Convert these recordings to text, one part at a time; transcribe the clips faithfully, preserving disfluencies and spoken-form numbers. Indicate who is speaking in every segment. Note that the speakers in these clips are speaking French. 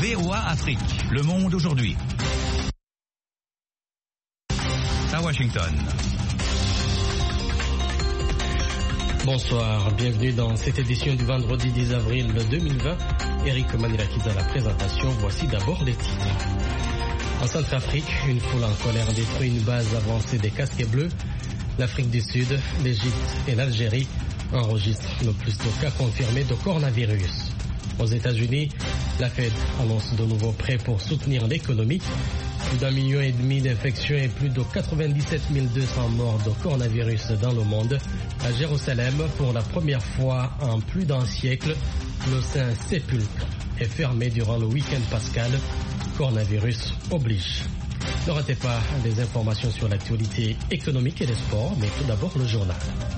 Speaker 1: V O A Afrique. Le monde aujourd'hui. À Washington.
Speaker 2: Bonsoir, bienvenue dans cette édition du vendredi dix avril deux mille vingt. Eric Manilakis à la présentation. Voici d'abord les titres. En Centrafrique, une foule en colère détruit une base avancée des casques bleus. L'Afrique du Sud, l'Égypte et l'Algérie enregistrent le plus de cas confirmés de coronavirus. Aux États-Unis, la Fed annonce de nouveaux prêts pour soutenir l'économie. Plus d'un million et demi d'infections et plus de quatre-vingt-dix-sept mille deux cents morts de coronavirus dans le monde. À Jérusalem, pour la première fois en plus d'un siècle, le Saint-Sépulcre est fermé durant le week-end pascal. Coronavirus oblige. Ne ratez pas les informations sur l'actualité économique et les sports, mais tout d'abord le journal.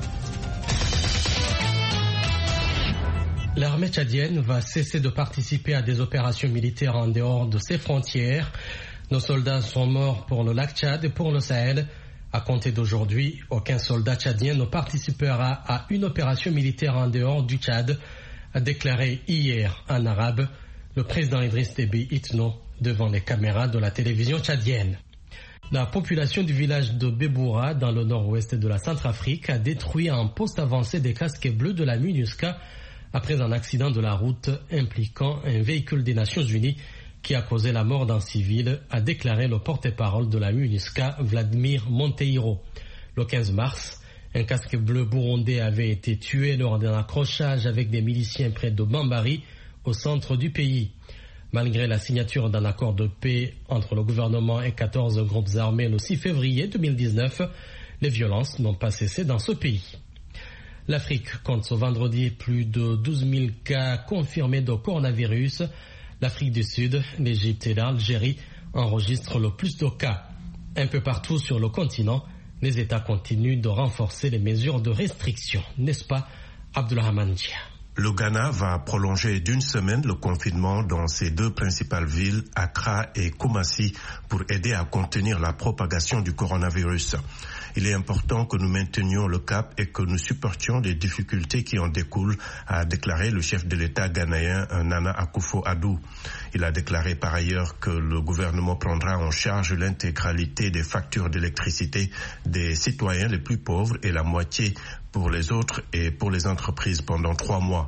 Speaker 2: L'armée tchadienne va cesser de participer à des opérations militaires en dehors de ses frontières. Nos soldats sont morts pour le lac Tchad et pour le Sahel. À compter d'aujourd'hui, aucun soldat tchadien ne participera à une opération militaire en dehors du Tchad, a déclaré hier en arabe le président Idriss Déby Itno devant les caméras de la télévision tchadienne. La population du village de Beboura, dans le nord-ouest de la Centrafrique, a détruit un poste avancé des casques bleus de la MINUSCA après un accident de la route impliquant un véhicule des Nations Unies qui a causé la mort d'un civil, a déclaré le porte-parole de la MINUSCA, Vladimir Monteiro. Le quinze mars, un casque bleu burundais avait été tué lors d'un accrochage avec des miliciens près de Bambari, au centre du pays. Malgré la signature d'un accord de paix entre le gouvernement et quatorze groupes armés le six février deux mille dix-neuf, les violences n'ont pas cessé dans ce pays. L'Afrique compte ce vendredi plus de douze mille cas confirmés de coronavirus. L'Afrique du Sud, l'Égypte et l'Algérie enregistrent le plus de cas. Un peu partout sur le continent, les États continuent de renforcer les mesures de restriction. N'est-ce pas, Abdulrahman Dia?
Speaker 3: Le Ghana va prolonger d'une semaine le confinement dans ses deux principales villes, Accra et Kumasi, pour aider à contenir la propagation du coronavirus. Il est important que nous maintenions le cap et que nous supportions les difficultés qui en découlent, a déclaré le chef de l'État ghanéen Nana Akufo-Addo. Il a déclaré par ailleurs que le gouvernement prendra en charge l'intégralité des factures d'électricité des citoyens les plus pauvres et la moitié pour les autres et pour les entreprises pendant trois mois.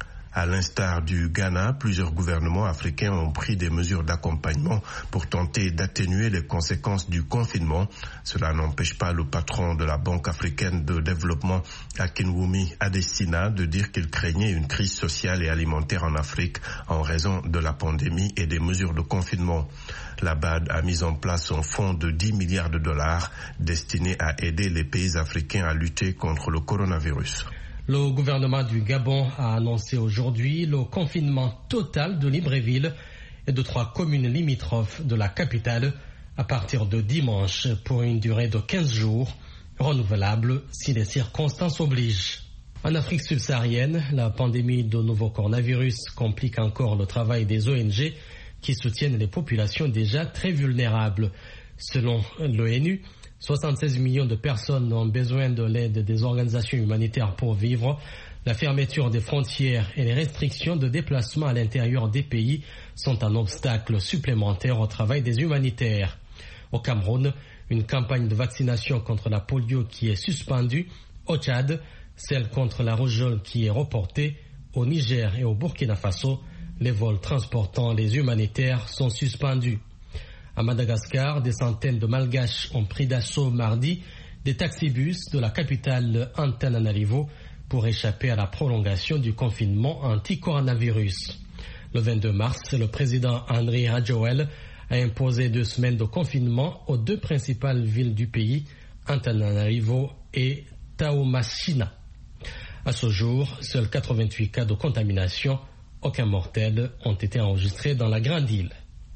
Speaker 3: À l'instar du Ghana, plusieurs gouvernements africains ont pris des mesures d'accompagnement pour tenter d'atténuer les conséquences du confinement. Cela n'empêche pas le patron de la Banque africaine de développement, Akinwumi Adesina, de dire qu'il craignait une crise sociale et alimentaire en Afrique en raison de la pandémie et des mesures de confinement. La B A D a mis en place un fonds de dix milliards de dollars destiné à aider les pays africains à lutter contre le coronavirus.
Speaker 2: Le gouvernement du Gabon a annoncé aujourd'hui le confinement total de Libreville et de trois communes limitrophes de la capitale à partir de dimanche pour une durée de quinze jours, renouvelable si les circonstances obligent. En Afrique subsaharienne, la pandémie de nouveau coronavirus complique encore le travail des O N G qui soutiennent les populations déjà très vulnérables. Selon l'ONU, soixante-seize millions de personnes ont besoin de l'aide des organisations humanitaires pour vivre. La fermeture des frontières et les restrictions de déplacement à l'intérieur des pays sont un obstacle supplémentaire au travail des humanitaires. Au Cameroun, une campagne de vaccination contre la polio qui est suspendue. Au Tchad, celle contre la rougeole qui est reportée. Au Niger et au Burkina Faso, les vols transportant les humanitaires sont suspendus. À Madagascar, des centaines de Malgaches ont pris d'assaut mardi des taxibus de la capitale Antananarivo pour échapper à la prolongation du confinement anti-coronavirus. Le vingt-deux mars, le président Andry Rajoelina a imposé deux semaines de confinement aux deux principales villes du pays, Antananarivo et Taomasina. À ce jour, seuls quatre-vingt-huit cas de contamination, aucun mortel, ont été enregistrés dans la grande île.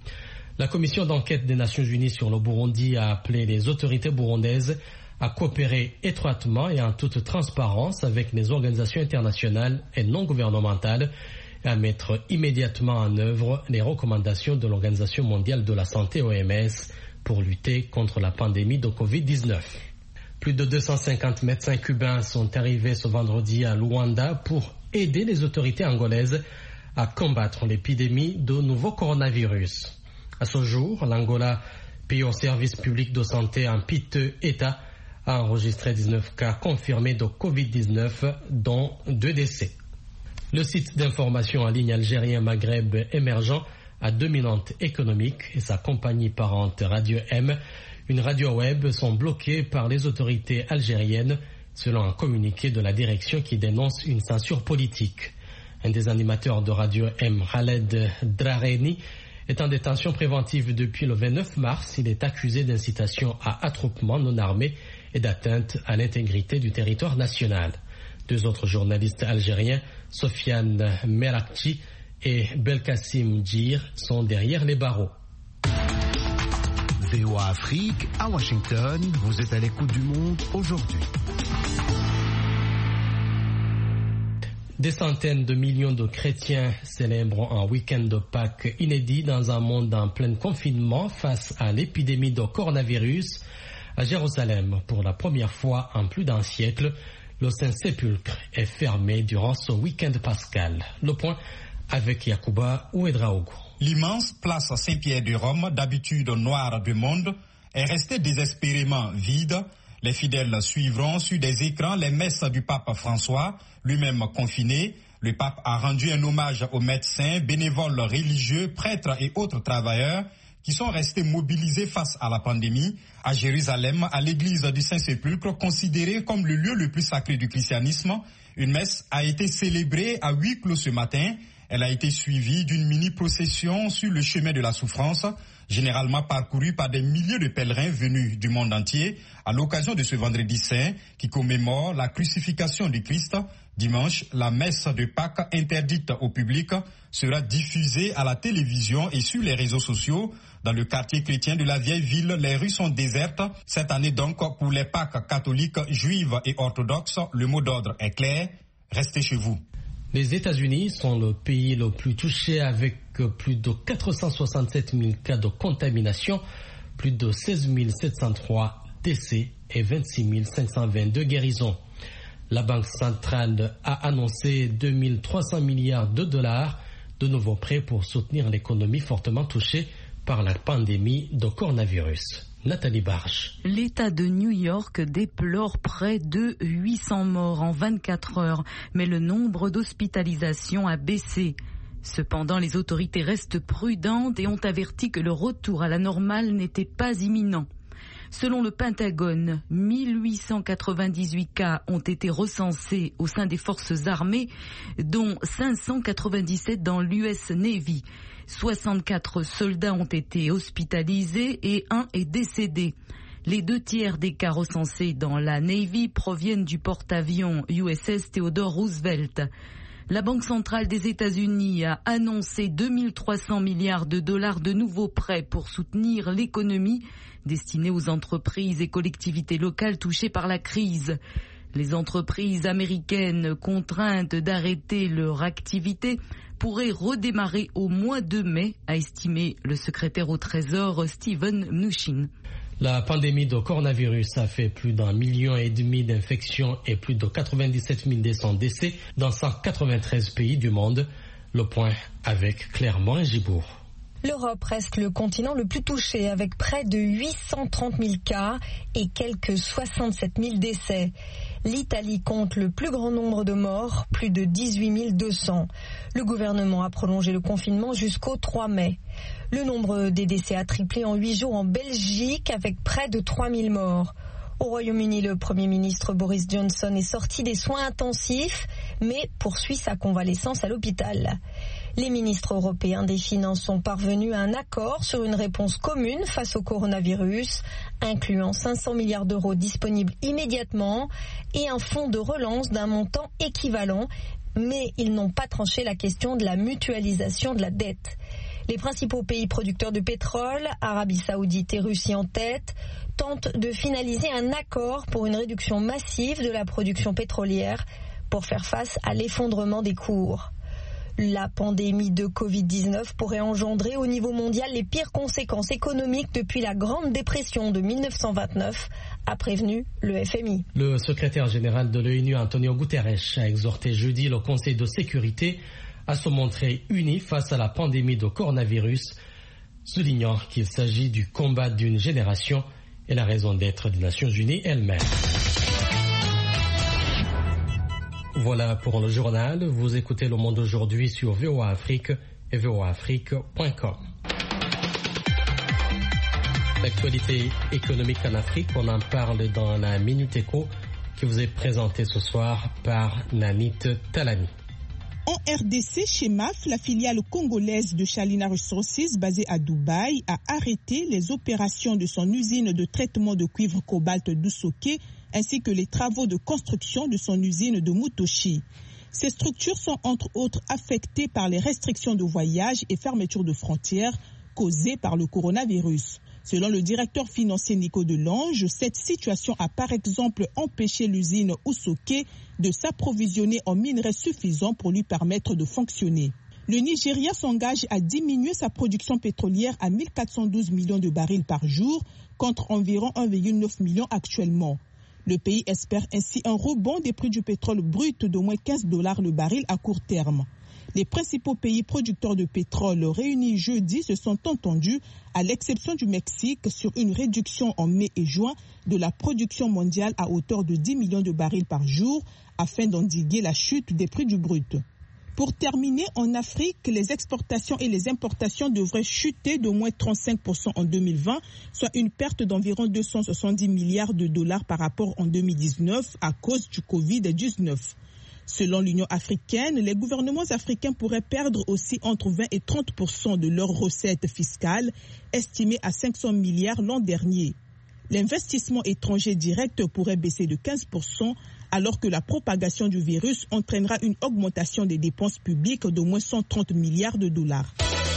Speaker 2: La commission d'enquête des Nations Unies sur le Burundi a appelé les autorités burundaises à coopérer étroitement et en toute transparence avec les organisations internationales et non gouvernementales et à mettre immédiatement en œuvre les recommandations de l'Organisation mondiale de la santé O M S pour lutter contre la pandémie de covid dix-neuf. Plus de deux cent cinquante médecins cubains sont arrivés ce vendredi à Luanda pour aider les autorités angolaises à combattre l'épidémie de nouveau coronavirus. À ce jour, l'Angola, pays au service public de santé en piteux état, a enregistré dix-neuf cas confirmés de covid dix-neuf, dont deux décès. Le site d'information en ligne algérien Maghreb émergent a dominante économique et sa compagnie parente Radio M, une radio web, sont bloquées par les autorités algériennes, selon un communiqué de la direction qui dénonce une censure politique. Un des animateurs de Radio M, Khaled Drareni, est en détention préventive depuis le vingt-neuf mars. Il est accusé d'incitation à attroupement non armé et d'atteinte à l'intégrité du territoire national. Deux autres journalistes algériens, Sofiane Merakchi et Belkacim Djir, sont derrière les barreaux.
Speaker 4: V O A Afrique, à Washington, vous êtes à l'écoute du monde aujourd'hui.
Speaker 2: Des centaines de millions de chrétiens célèbrent un week-end de Pâques inédit dans un monde en plein confinement face à l'épidémie de coronavirus. À Jérusalem, pour la première fois en plus d'un siècle, le Saint-Sépulcre est fermé durant ce week-end pascal. Le point avec Yacouba Ouedraogo.
Speaker 5: L'immense place Saint-Pierre de Rome, d'habitude noire du monde, est restée désespérément vide. Les fidèles suivront sur des écrans les messes du pape François, lui-même confiné. Le pape a rendu un hommage aux médecins, bénévoles religieux, prêtres et autres travailleurs qui sont restés mobilisés face à la pandémie. À Jérusalem, à l'église du Saint-Sépulcre, considérée comme le lieu le plus sacré du christianisme, une messe a été célébrée à huis clos ce matin. Elle a été suivie d'une mini-procession sur le chemin de la souffrance, généralement parcouru par des milliers de pèlerins venus du monde entier à l'occasion de ce vendredi saint qui commémore la crucifixion du Christ. Dimanche, la messe de Pâques interdite au public sera diffusée à la télévision et sur les réseaux sociaux. Dans le quartier chrétien de la vieille ville, les rues sont désertes. Cette année donc, pour les Pâques catholiques, juives et orthodoxes, le mot d'ordre est clair, restez chez vous.
Speaker 2: Les États-Unis sont le pays le plus touché avec plus de quatre cent soixante-sept mille cas de contamination, plus de seize mille sept cent trois décès et vingt-six mille cinq cent vingt-deux guérisons. La Banque centrale a annoncé deux mille trois cents milliards de dollars de nouveaux prêts pour soutenir l'économie fortement touchée par la pandémie de coronavirus. Nathalie Barge.
Speaker 6: L'État de New York déplore près de huit cents morts en vingt-quatre heures, mais le nombre d'hospitalisations a baissé. Cependant, les autorités restent prudentes et ont averti que le retour à la normale n'était pas imminent. Selon le Pentagone, mille huit cent quatre-vingt-dix-huit cas ont été recensés au sein des forces armées, dont cinq cent quatre-vingt-dix-sept dans l'U S Navy. soixante-quatre soldats ont été hospitalisés et un est décédé. Les deux tiers des cas recensés dans la Navy proviennent du porte-avions U S S Theodore Roosevelt. La Banque centrale des États-Unis a annoncé deux mille trois cents milliards de dollars de nouveaux prêts pour soutenir l'économie, destinés aux entreprises et collectivités locales touchées par la crise. Les entreprises américaines contraintes d'arrêter leur activité pourraient redémarrer au mois de mai, a estimé le secrétaire au Trésor Steven Mnuchin.
Speaker 2: La pandémie de coronavirus a fait plus d'un million et demi d'infections et plus de quatre-vingt-dix-sept mille décès dans cent quatre-vingt-treize pays du monde. Le point avec Clermont et Gibourg.
Speaker 7: L'Europe reste le continent le plus touché avec près de huit cent trente mille cas et quelques soixante-sept mille décès. L'Italie compte le plus grand nombre de morts, plus de dix-huit mille deux cents. Le gouvernement a prolongé le confinement jusqu'au trois mai. Le nombre des décès a triplé en huit jours en Belgique avec près de trois mille morts. Au Royaume-Uni, le Premier ministre Boris Johnson est sorti des soins intensifs, mais poursuit sa convalescence à l'hôpital. Les ministres européens des Finances sont parvenus à un accord sur une réponse commune face au coronavirus, incluant cinq cents milliards d'euros disponibles immédiatement et un fonds de relance d'un montant équivalent, mais ils n'ont pas tranché la question de la mutualisation de la dette. Les principaux pays producteurs de pétrole, Arabie Saoudite et Russie en tête, tentent de finaliser un accord pour une réduction massive de la production pétrolière pour faire face à l'effondrement des cours. La pandémie de covid dix-neuf pourrait engendrer au niveau mondial les pires conséquences économiques depuis la Grande Dépression de mille neuf cent vingt-neuf, a prévenu le F M I.
Speaker 2: Le secrétaire général de l'ONU, Antonio Guterres, a exhorté jeudi le Conseil de sécurité à se montrer unis face à la pandémie de coronavirus, soulignant qu'il s'agit du combat d'une génération et la raison d'être des Nations Unies elles-mêmes. Voilà pour le journal. Vous écoutez Le Monde aujourd'hui sur V O A Afrique et v o a afrique point com. L'actualité économique en Afrique, on en parle dans la Minute Éco qui vous est présentée ce soir par Nanit Talani.
Speaker 8: En R D C, chez M A F, la filiale congolaise de Shalina Resources, basée à Dubaï, a arrêté les opérations de son usine de traitement de cuivre cobalt d'Usoke, ainsi que les travaux de construction de son usine de Mutoshi. Ces structures sont entre autres affectées par les restrictions de voyage et fermeture de frontières causées par le coronavirus. Selon le directeur financier Nico Delange, cette situation a par exemple empêché l'usine Usoke de s'approvisionner en minerais suffisants pour lui permettre de fonctionner. Le Nigeria s'engage à diminuer sa production pétrolière à mille quatre cent douze millions de barils par jour contre environ un virgule neuf million actuellement. Le pays espère ainsi un rebond des prix du pétrole brut d'au moins quinze dollars le baril à court terme. Les principaux pays producteurs de pétrole réunis jeudi se sont entendus, à l'exception du Mexique, sur une réduction en mai et juin de la production mondiale à hauteur de dix millions de barils par jour, afin d'endiguer la chute des prix du brut. Pour terminer, en Afrique, les exportations et les importations devraient chuter d'au moins trente-cinq pour cent en deux mille vingt, soit une perte d'environ deux cent soixante-dix milliards de dollars par rapport en deux mille dix-neuf à cause du covid dix-neuf. Selon l'Union africaine, les gouvernements africains pourraient perdre aussi entre vingt et trente pour cent de leurs recettes fiscales, estimées à cinq cents milliards l'an dernier. L'investissement étranger direct pourrait baisser de quinze pour cent, alors que la propagation du virus entraînera une augmentation des dépenses publiques d'au moins cent trente milliards de dollars.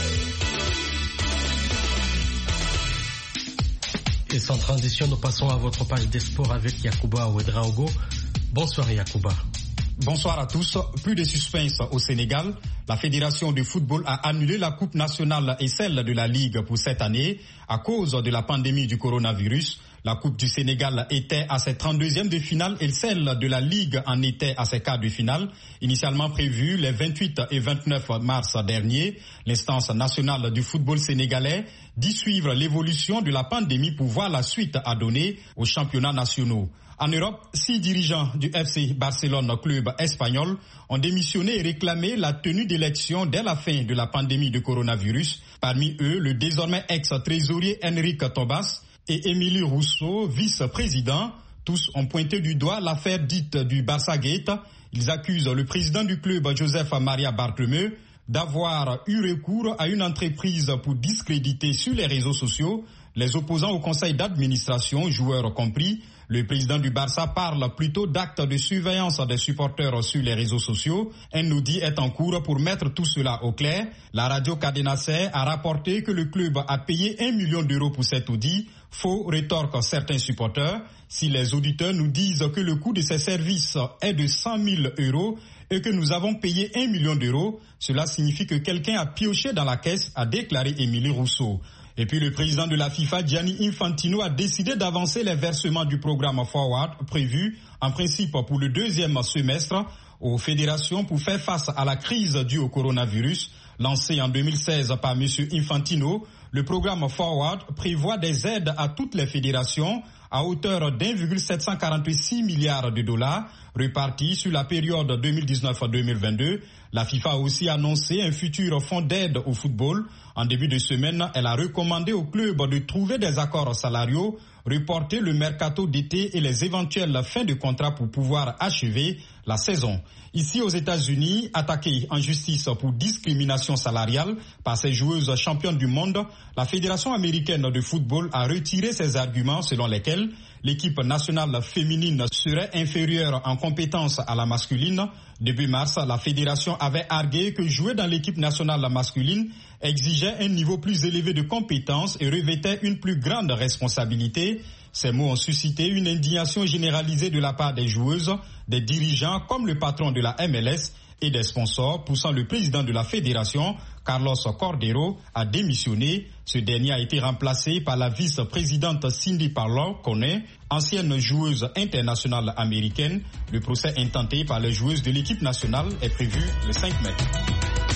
Speaker 2: Et sans transition, nous passons à votre page des sports avec Yacouba Ouedraogo. Bonsoir Yacouba.
Speaker 5: Bonsoir à tous. Plus de suspense au Sénégal. La Fédération de football a annulé la Coupe nationale et celle de la Ligue pour cette année à cause de la pandémie du coronavirus. La Coupe du Sénégal était à ses trente-deuxièmes de finale et celle de la Ligue en était à ses quarts de finale. Initialement prévues les vingt-huit et vingt-neuf mars dernier, l'instance nationale du football sénégalais dit suivre l'évolution de la pandémie pour voir la suite à donner aux championnats nationaux. En Europe, six dirigeants du F C Barcelone, club espagnol, ont démissionné et réclamé la tenue d'élections dès la fin de la pandémie de coronavirus. Parmi eux, le désormais ex-trésorier Enrique Tobas et Émilie Rousseau, vice-président. Tous ont pointé du doigt l'affaire dite du Barça Gate. Ils accusent le président du club, Joseph Maria Bartomeu, d'avoir eu recours à une entreprise pour discréditer sur les réseaux sociaux les opposants au conseil d'administration, joueurs compris. Le président du Barça parle plutôt d'actes de surveillance des supporters sur les réseaux sociaux. Un audit est en cours pour mettre tout cela au clair. La radio Cadena Ser a rapporté que le club a payé un million d'euros pour cet audit. Faux, rétorquent certains supporters. Si les auditeurs nous disent que le coût de ces services est de cent mille euros et que nous avons payé un million d'euros, cela signifie que quelqu'un a pioché dans la caisse, a déclaré Émilie Rousseau. Et puis le président de la FIFA, Gianni Infantino, a décidé d'avancer les versements du programme Forward prévu en principe pour le deuxième semestre aux fédérations pour faire face à la crise due au coronavirus. Lancé en deux mille seize par M. Infantino, le programme Forward prévoit des aides à toutes les fédérations à hauteur d'un virgule sept cent quarante-six milliards de dollars répartis sur la période deux mille dix-neuf à deux mille vingt-deux. La FIFA a aussi annoncé un futur fonds d'aide au football. En début de semaine, elle a recommandé aux clubs de trouver des accords salariaux, reporter le mercato d'été et les éventuelles fins de contrat pour pouvoir achever la saison. Ici aux États-Unis, attaquée en justice pour discrimination salariale par ses joueuses championnes du monde, la Fédération américaine de football a retiré ses arguments selon lesquels l'équipe nationale féminine serait inférieure en compétences à la masculine. Début mars, la fédération avait argué que jouer dans l'équipe nationale masculine exigeait un niveau plus élevé de compétences et revêtait une plus grande responsabilité. Ces mots ont suscité une indignation généralisée de la part des joueuses, des dirigeants comme le patron de la M L S et des sponsors, poussant le président de la fédération, Carlos Cordero, à démissionner. Ce dernier a été remplacé par la vice-présidente Cindy Parlow-Coney, ancienne joueuse internationale américaine. Le procès intenté par les joueuses de l'équipe nationale est prévu le cinq mai.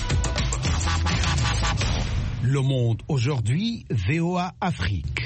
Speaker 4: Le Monde aujourd'hui, V O A Afrique.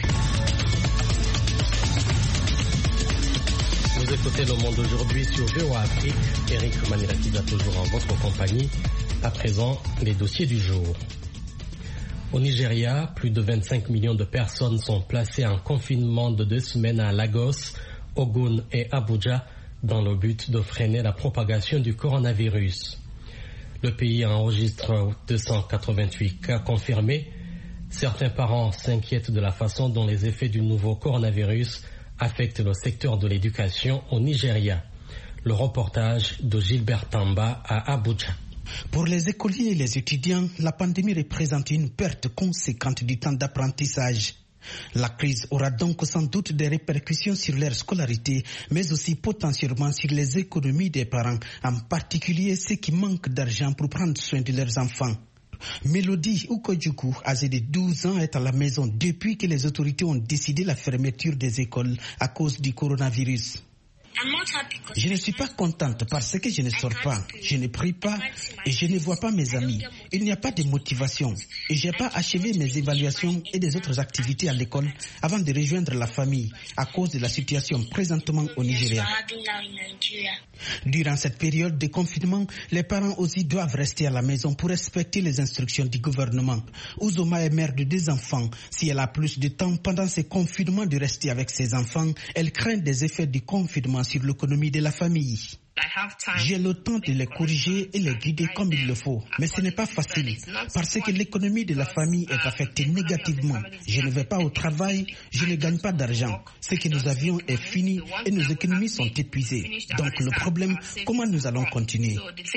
Speaker 2: Vous écoutez Le Monde aujourd'hui sur V O A Afrique. Eric Maniratiza toujours en votre compagnie. À présent, les dossiers du jour. Au Nigeria, plus de vingt-cinq millions de personnes sont placées en confinement de deux semaines à Lagos, Ogun et Abuja dans le but de freiner la propagation du coronavirus. Le pays enregistre deux cent quatre-vingt-huit cas confirmés. Certains parents s'inquiètent de la façon dont les effets du nouveau coronavirus affectent le secteur de l'éducation au Nigeria. Le reportage de Gilbert Tamba à Abuja.
Speaker 9: Pour les écoliers et les étudiants, la pandémie représente une perte conséquente du temps d'apprentissage. La crise aura donc sans doute des répercussions sur leur scolarité, mais aussi potentiellement sur les économies des parents, en particulier ceux qui manquent d'argent pour prendre soin de leurs enfants. Mélodie Ukojuku, âgée de douze ans, est à la maison depuis que les autorités ont décidé la fermeture des écoles à cause du coronavirus. Je ne suis pas contente parce que je ne sors pas, je ne prie pas et je ne vois pas mes amis. Il n'y a pas de motivation et je n'ai pas achevé mes évaluations et des autres activités à l'école avant de rejoindre la famille à cause de la situation présentement au Nigeria. Durant cette période de confinement, les parents aussi doivent rester à la maison pour respecter les instructions du gouvernement. Uzoma est mère de deux enfants. Si elle a plus de temps pendant ces confinements de rester avec ses enfants, elle craint des effets du confinement sur l'économie de la famille. J'ai le temps de les corriger et les guider comme il le faut. Mais ce n'est pas facile parce que l'économie de la famille est affectée négativement. Je ne vais pas au travail, je ne gagne pas d'argent. Ce que nous avions est fini et nos économies sont épuisées. Donc le problème, comment nous allons continuer?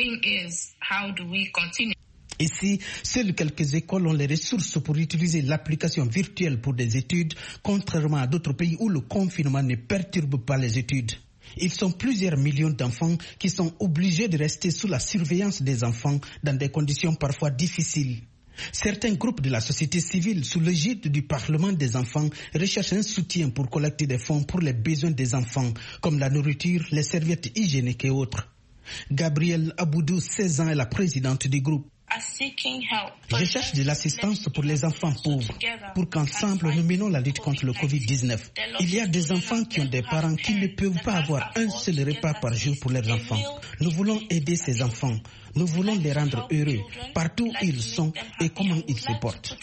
Speaker 9: Ici, seules quelques écoles ont les ressources pour utiliser l'application virtuelle pour des études, contrairement à d'autres pays où le confinement ne perturbe pas les études. Ils sont plusieurs millions d'enfants qui sont obligés de rester sous la surveillance des enfants dans des conditions parfois difficiles. Certains groupes de la société civile, sous l'égide du Parlement des enfants, recherchent un soutien pour collecter des fonds pour les besoins des enfants, comme la nourriture, les serviettes hygiéniques et autres. Gabrielle Aboudou, seize ans, est la présidente du groupe. Je cherche de l'assistance pour les enfants pauvres, pour qu'ensemble nous menons la lutte contre le covid dix-neuf. Il y a des enfants qui ont des parents qui ne peuvent pas avoir un seul repas par jour pour leurs enfants. Nous voulons aider ces enfants. Nous voulons les rendre heureux, partout où ils sont et comment ils se portent.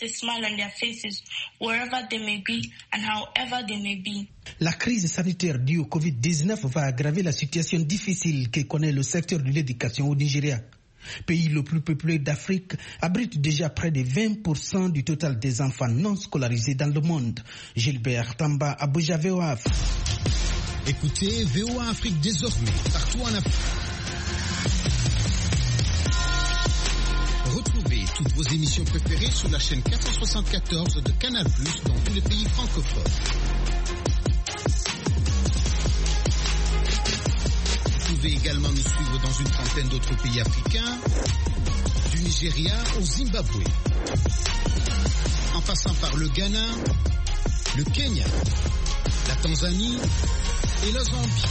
Speaker 9: La crise sanitaire due au covid dix-neuf va aggraver la situation difficile que connaît le secteur de l'éducation au Nigeria. Pays le plus peuplé d'Afrique, abrite déjà près de vingt pour cent du total des enfants non scolarisés dans le monde. Gilbert Tamba, Abuja, V O A Afrique.
Speaker 10: Écoutez V O A Afrique désormais, partout en Afrique. Retrouvez toutes vos émissions préférées sur la chaîne quatre cent soixante-quatorze de Canal plus, dans tous les pays francophones. Vous pouvez également nous suivre dans une trentaine d'autres pays africains, du Nigeria au Zimbabwe, en passant par le Ghana, le Kenya, la Tanzanie et la Zambie.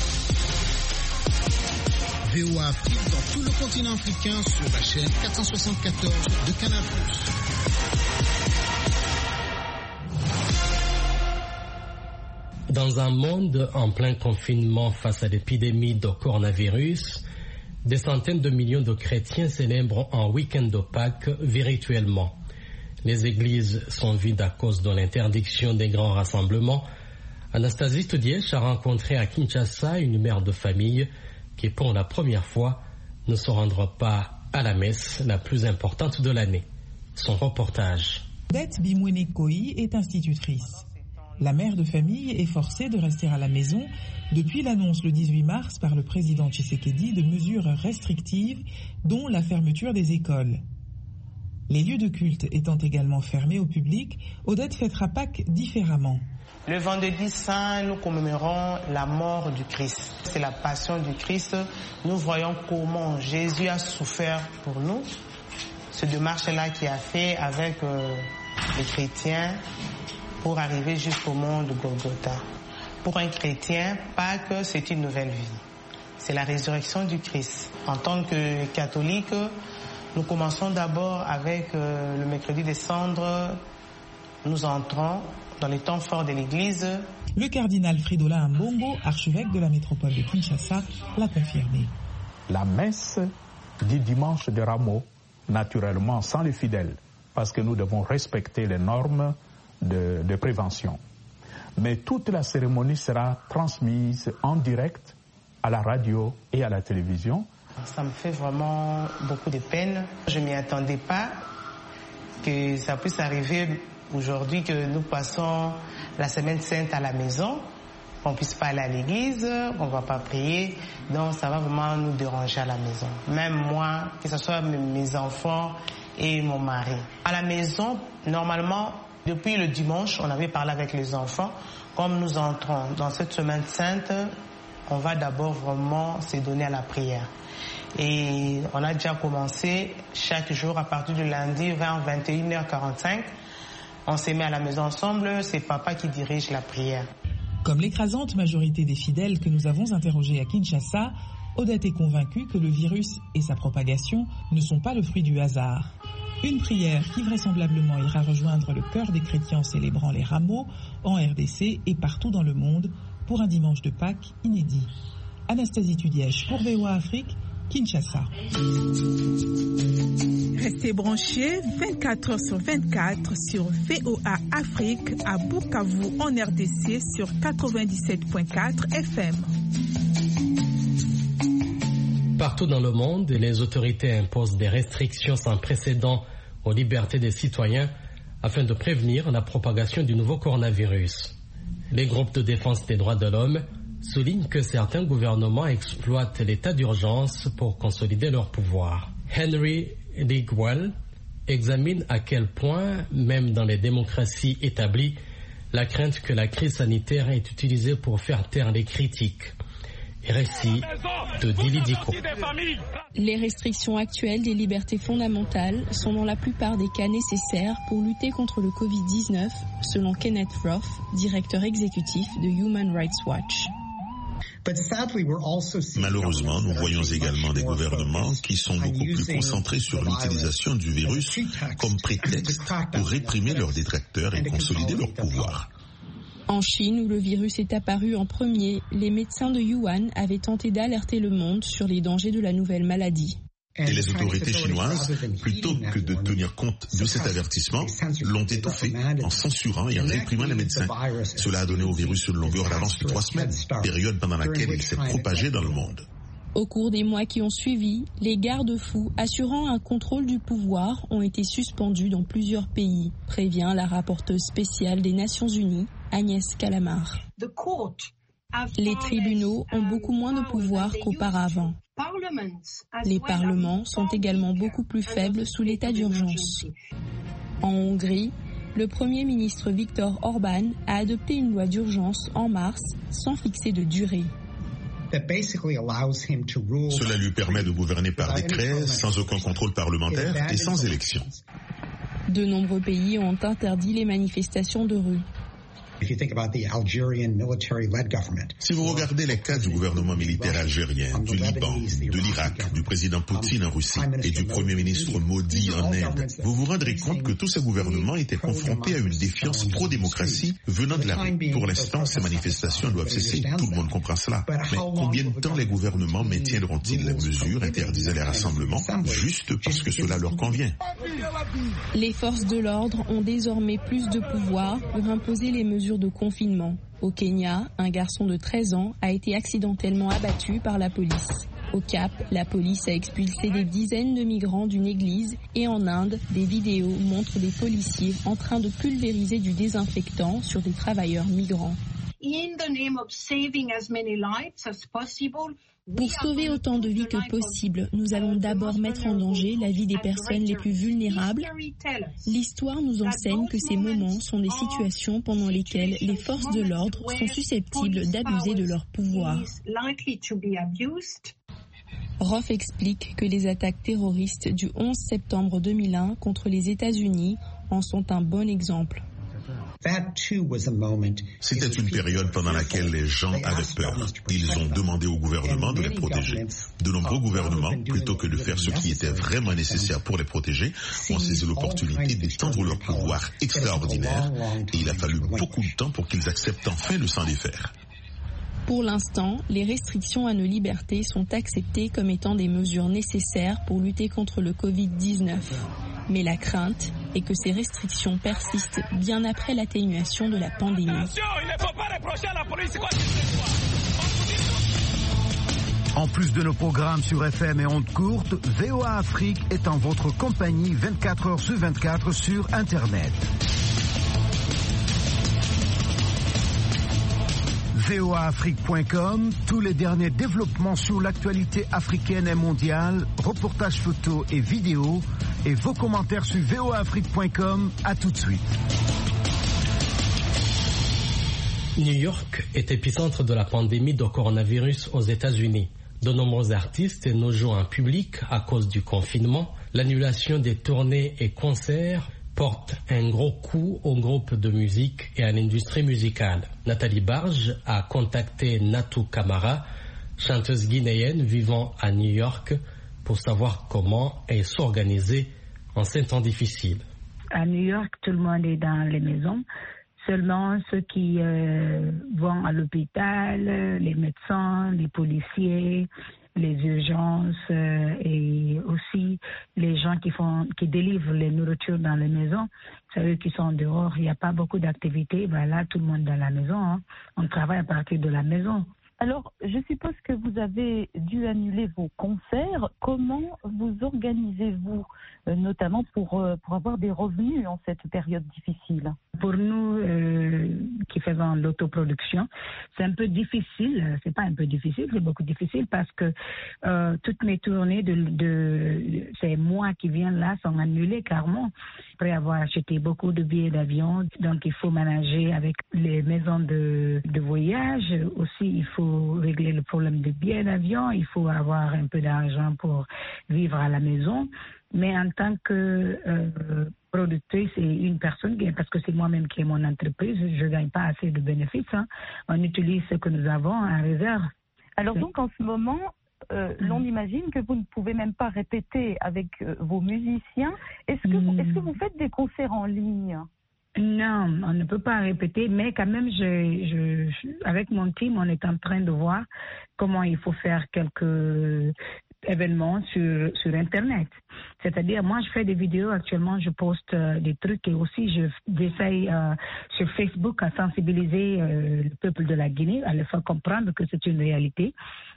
Speaker 10: V O A Afrique dans tout le continent africain sur la chaîne quatre cent soixante-quatorze de Canal plus.
Speaker 2: Dans un monde en plein confinement face à l'épidémie de coronavirus, des centaines de millions de chrétiens célèbrent un week-end de Pâques virtuellement. Les églises sont vides à cause de l'interdiction des grands rassemblements. Anastasie Toudièche a rencontré à Kinshasa une mère de famille qui, pour la première fois, ne se rendra pas à la messe la plus importante de l'année. Son reportage.
Speaker 11: Odette Bimwene Koi est institutrice. La mère de famille est forcée de rester à la maison depuis l'annonce le dix-huit mars par le président Tshisekedi de mesures restrictives, dont la fermeture des écoles. Les lieux de culte étant également fermés au public, Odette fêtera Pâques différemment.
Speaker 12: Le vendredi saint, nous commémorons la mort du Christ. C'est la passion du Christ. Nous voyons comment Jésus a souffert pour nous. Ce démarche-là qu'il a fait avec euh, les chrétiens pour arriver jusqu'au mont de Golgotha. Pour un chrétien, Pâques, c'est une nouvelle vie. C'est la résurrection du Christ. En tant que catholique, Nous commençons d'abord avec euh, le mercredi des cendres. Nous entrons dans les temps forts de l'Église.
Speaker 11: Le cardinal Fridolin Ambongo, archevêque de la métropole de Kinshasa, l'a confirmé.
Speaker 13: La messe du dimanche de Rameau, naturellement sans les fidèles, parce que nous devons respecter les normes de, de prévention. Mais toute la cérémonie sera transmise en direct à la radio et à la télévision.
Speaker 12: Ça me fait vraiment beaucoup de peine. Je ne m'y attendais pas que ça puisse arriver aujourd'hui, que nous passons la semaine sainte à la maison, qu'on ne puisse pas aller à l'église, qu'on ne va pas prier. Donc ça va vraiment nous déranger à la maison. Même moi, que ce soit mes enfants et mon mari. À la maison, normalement, depuis le dimanche, on avait parlé avec les enfants. Comme nous entrons dans cette semaine sainte, on va d'abord vraiment se donner à la prière. Et on a déjà commencé chaque jour à partir du lundi vers vingt et une heures quarante-cinq. On s'est mis à la maison ensemble, c'est papa qui dirige la prière.
Speaker 11: Comme l'écrasante majorité des fidèles que nous avons interrogés à Kinshasa, Odette est convaincue que le virus et sa propagation ne sont pas le fruit du hasard. Une prière qui vraisemblablement ira rejoindre le cœur des chrétiens célébrant les rameaux en R D C et partout dans le monde pour un dimanche de Pâques inédit. Anastasie Tudièche pour V O A Afrique, Kinshasa.
Speaker 8: Restez branchés vingt-quatre heures sur vingt-quatre sur V O A Afrique à Bukavu en R D C sur quatre-vingt-dix-sept virgule quatre F M.
Speaker 2: Partout dans le monde, les autorités imposent des restrictions sans précédent aux libertés des citoyens afin de prévenir la propagation du nouveau coronavirus. Les groupes de défense des droits de l'homme soulignent que certains gouvernements exploitent l'état d'urgence pour consolider leur pouvoir. Henry Digwell examine à quel point, même dans les démocraties établies, la crainte que la crise sanitaire est utilisée pour faire taire les critiques. Récit de Dili Diko.
Speaker 14: Les restrictions actuelles des libertés fondamentales sont dans la plupart des cas nécessaires pour lutter contre le covid dix-neuf, selon Kenneth Roth, directeur exécutif de Human Rights Watch.
Speaker 15: Malheureusement, nous voyons également des gouvernements qui sont beaucoup plus concentrés sur l'utilisation du virus comme prétexte pour réprimer leurs détracteurs et consolider leur pouvoir.
Speaker 14: En Chine, où le virus est apparu en premier, les médecins de Yuan avaient tenté d'alerter le monde sur les dangers de la nouvelle maladie.
Speaker 15: Et les autorités chinoises, plutôt que de tenir compte de cet avertissement, l'ont étouffé en censurant et en réprimant les médecins. Cela a donné au virus une longueur d'avance de trois semaines, période pendant laquelle il s'est propagé dans le monde.
Speaker 14: Au cours des mois qui ont suivi, les garde-fous assurant un contrôle du pouvoir ont été suspendus dans plusieurs pays, prévient la rapporteuse spéciale des Nations Unies, Agnès Calamar. Les tribunaux ont beaucoup moins de pouvoir qu'auparavant. Les parlements sont également beaucoup plus faibles sous l'état d'urgence. En Hongrie, le Premier ministre Viktor Orban a adopté une loi d'urgence en mars sans fixer de durée.
Speaker 15: Cela lui permet de gouverner par décret, sans aucun contrôle parlementaire et sans élection.
Speaker 14: De nombreux pays ont interdit les manifestations de rue.
Speaker 15: Si vous regardez les cas du gouvernement militaire algérien, du Liban, de l'Irak, du président Poutine en Russie et du premier ministre Modi en Inde, vous vous rendrez compte que tous ces gouvernements étaient confrontés à une défiance pro-démocratie venant de la rue. Pour l'instant, ces manifestations doivent cesser, tout le monde comprend cela. Mais combien de temps les gouvernements maintiendront-ils les mesures interdisant les rassemblements juste parce que cela leur convient?
Speaker 14: Les forces de l'ordre ont désormais plus de pouvoir pour imposer les mesures de confinement. Au Kenya, un garçon de treize ans a été accidentellement abattu par la police. Au Cap, la police a expulsé des dizaines de migrants d'une église et en Inde, des vidéos montrent des policiers en train de pulvériser du désinfectant sur des travailleurs migrants. Pour sauver autant de vies que possible, nous allons d'abord mettre en danger la vie des personnes les plus vulnérables. L'histoire nous enseigne que ces moments sont des situations pendant lesquelles les forces de l'ordre sont susceptibles d'abuser de leur pouvoir. Roth explique que les attaques terroristes du onze septembre deux mille un contre les États-Unis en sont un bon exemple.
Speaker 15: C'était une période pendant laquelle les gens avaient peur. Ils ont demandé au gouvernement de les protéger. De nombreux gouvernements, plutôt que de faire ce qui était vraiment nécessaire pour les protéger, ont saisi l'opportunité d'étendre leur pouvoir extraordinaire et il a fallu beaucoup de temps pour qu'ils acceptent enfin de s'en défaire.
Speaker 14: Pour l'instant, les restrictions à nos libertés sont acceptées comme étant des mesures nécessaires pour lutter contre le covid dix-neuf. Mais la crainte est que ces restrictions persistent bien après l'atténuation de la pandémie.
Speaker 16: Attention, il ne faut pas reprocher à la police quoi.
Speaker 4: En plus de nos programmes sur F M et ondes courtes, V O A Afrique est en votre compagnie vingt-quatre heures sur vingt-quatre sur Internet. V O A Afrique point com, tous les derniers développements sur l'actualité africaine et mondiale, reportages photos et vidéos, et vos commentaires sur V O A Afrique point com. À tout de suite.
Speaker 2: New York est épicentre de la pandémie de coronavirus aux États-Unis. De nombreux artistes ne jouent en public à cause du confinement. L'annulation des tournées et concerts porte un gros coup au groupe de musique et à l'industrie musicale. Nathalie Barge a contacté Natou Camara, chanteuse guinéenne vivant à New York, pour savoir comment elle s'organisait en ces temps difficiles.
Speaker 17: À New York, tout le monde est dans les maisons. Seulement ceux qui euh, vont à l'hôpital, les médecins, les policiers, les urgences euh, et aussi les gens qui font, qui délivrent les nourritures dans les maisons, c'est eux qui sont dehors. Il n'y a pas beaucoup d'activités. Voilà, tout le monde dans la maison. Hein. On travaille à partir de la maison.
Speaker 18: Alors, je suppose que vous avez dû annuler vos concerts. Comment vous organisez-vous, euh, notamment pour, euh, pour avoir des revenus en cette période difficile?
Speaker 17: Pour nous euh, qui faisons l'autoproduction, c'est un peu difficile. C'est pas un peu difficile, c'est beaucoup difficile parce que euh, toutes mes tournées de, de ces mois qui viennent là sont annulées carrément. Après avoir acheté beaucoup de billets d'avion, donc il faut manager avec les maisons de, de voyage. Aussi, il faut régler le problème des billets d'avion. Il faut avoir un peu d'argent pour vivre à la maison. Mais en tant que euh, productrice et une personne, parce que c'est moi-même qui ai mon entreprise, je ne gagne pas assez de bénéfices. Hein. On utilise ce que nous avons en réserve.
Speaker 18: Alors donc en ce moment, euh, mmh. l'on imagine que vous ne pouvez même pas répéter avec euh, vos musiciens. Est-ce que, mmh. est-ce que vous faites des concerts en ligne ?
Speaker 17: Non, on ne peut pas répéter, mais quand même, je, je, avec mon team, on est en train de voir comment il faut faire quelques événements sur, sur Internet. C'est-à-dire, moi, je fais des vidéos actuellement, je poste euh, des trucs et aussi je, j'essaye euh, sur Facebook à sensibiliser euh, le peuple de la Guinée, à le faire comprendre que c'est une réalité.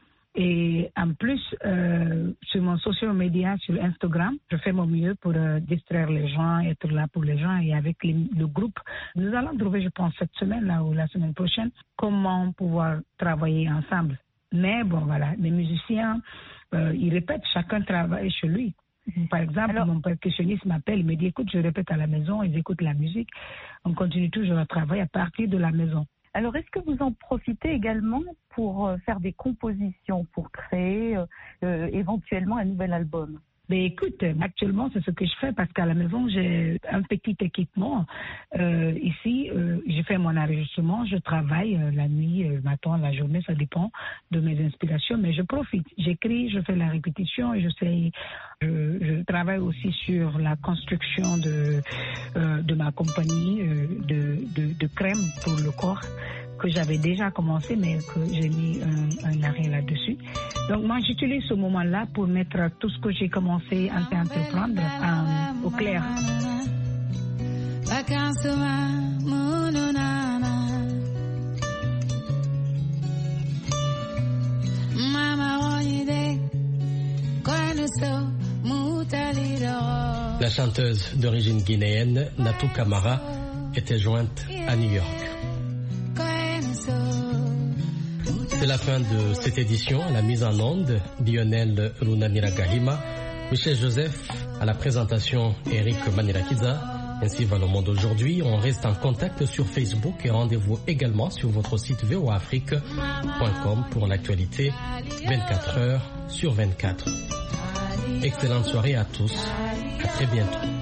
Speaker 17: Et en plus, euh, sur mon social media, sur Instagram, je fais mon mieux pour euh, distraire les gens, être là pour les gens. Et avec les, le groupe, nous allons trouver, je pense, cette semaine là ou la semaine prochaine, comment pouvoir travailler ensemble. Mais bon, voilà, les musiciens, euh, ils répètent, chacun travaille chez lui. Par exemple, alors, mon percussionniste m'appelle, il me dit, écoute, je répète à la maison, ils écoutent la musique. On continue toujours à travailler à partir de la maison.
Speaker 18: Alors, est-ce que vous en profitez également pour faire des compositions, pour créer euh, éventuellement un nouvel album ?
Speaker 17: Ben écoute, actuellement, c'est ce que je fais parce qu'à la maison, j'ai un petit équipement. Euh, ici, euh, je fais mon enregistrement, je travaille euh, la nuit, le matin, la journée, ça dépend de mes inspirations, mais je profite. J'écris, je fais la répétition et je sais, je, je travaille aussi sur la construction de, euh, de ma compagnie euh, de, de, de crème pour le corps, que j'avais déjà commencé, mais que j'ai mis un, un arrêt là-dessus. Donc moi, j'utilise ce moment-là pour mettre tout ce que j'ai commencé à entreprendre euh, au clair.
Speaker 2: La chanteuse d'origine guinéenne, Natou Camara, était jointe à New York. C'est la fin de cette édition. À la mise en onde, Lionel Runanira Gahima, Michel Joseph à la présentation, Eric Manirakiza. Ainsi va le monde aujourd'hui. On reste en contact sur Facebook et rendez-vous également sur votre site v o a afrique point com pour l'actualité vingt-quatre heures sur vingt-quatre. Excellente soirée à tous. À très bientôt.